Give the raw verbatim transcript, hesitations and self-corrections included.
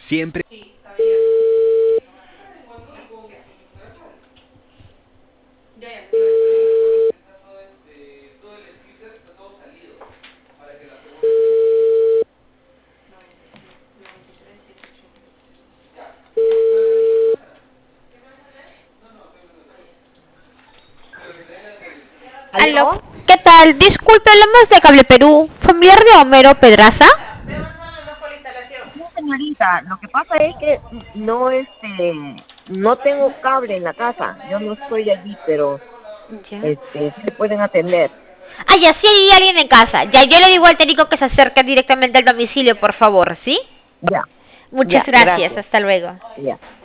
Siempre. ¿Aló? Aló, ¿qué tal? Disculpe, hablamos de Cable Perú, familiar de Homero Pedraza. No, señorita, lo que pasa es que no, este, no tengo cable en la casa. Yo no estoy allí, pero, Ya. este, sí le pueden atender. Ah, ya, sí hay alguien en casa. Ya, yo le digo al técnico que se acerque directamente al domicilio, por favor, ¿sí? Ya, Muchas ya, gracias, gracias. hasta luego. Ya.